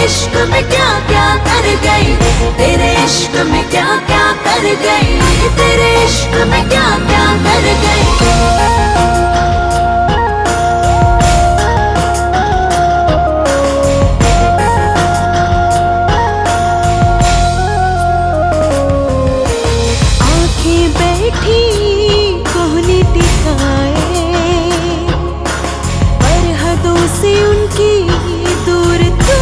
इश्क में क्या क्या कर गई, तेरे इश्क में क्या क्या कर गई, तेरे इश्क में क्या क्या कर गई। बैठी कोहनी टिकाए, पर हदों से उनकी दूर तू,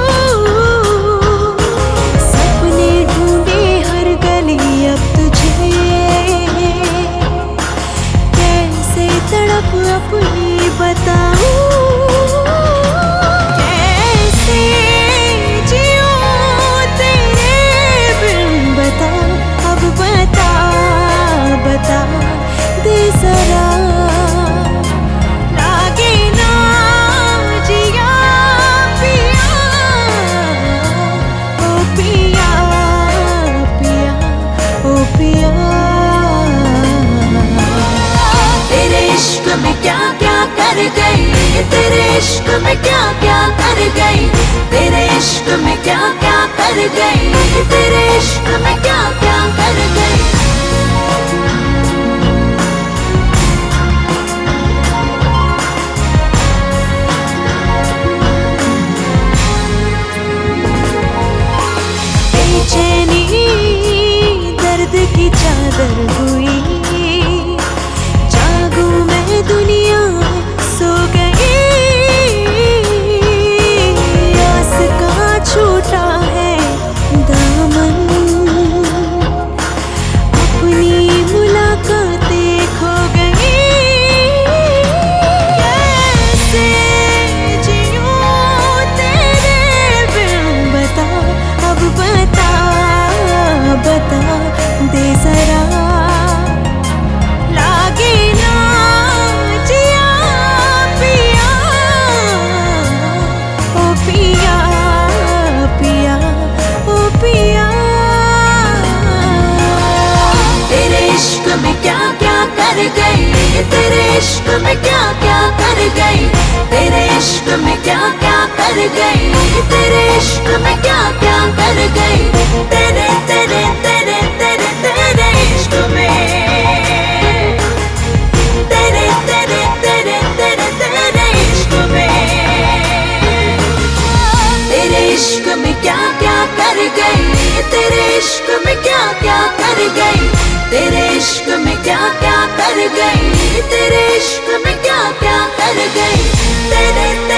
सपने ढूंढे हर गली अब तुझे, कैसे तड़प अपनी बताऊं, कैसे जियो तेरे बिन, बता अब बता बता दे जरा, लागे ना जिया पिया, ओ पिया पिया ओ पिया। तेरे इश्क में क्या क्या कर गई, तेरे इश्क में क्या क्या कर गई, तेरे इश्क में क्या क्या कर गई, तेरे इश्क में क्या क्या कर गई। बेचैनी दर्द की चादर हुई, जागू मैं दुनिया सो गई, आस का छूटा है दामन, अपनी मुलाकातें खो गई, कैसे जियूं तेरे बिन, बता अब बता बता दे जरा, लागे ना जिया पिया, ओ पिया पिया ओ पिया। तेरे इश्क में क्या क्या कर गई, तेरे इश्क में क्या क्या कर गई, तेरे इश्क में क्या क्या कर गई, तेरे इश्क में क्या क्या कर गई, तेरे तेरे तेरे तेरे तेरे इश्क में, तेरे तेरे तेरे तेरे तेरे इश्क में, तेरे इश्क में क्या क्या कर गई, तेरे इश्क में क्या क्या कर गई, तेरे इश्क में क्या क्या कर गई, तेरे इश्क में क्या क्या कर गई, तेरे